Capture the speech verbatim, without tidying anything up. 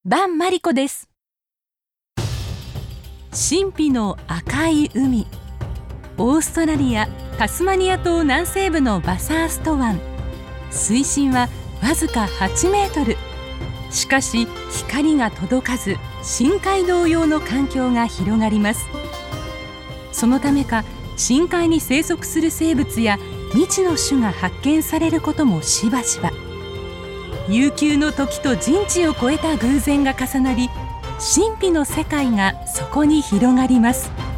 バンマリコです。神秘の赤い海、オーストラリアタスマニア島南西部のバサースト湾。水深はわずかはちメートル。しかし光が届かず、深海同様の環境が広がります。そのためか、深海に生息する生物や未知の種が発見されることもしばしば。悠久の時と人知を超えた偶然が重なり、神秘の世界がそこに広がります。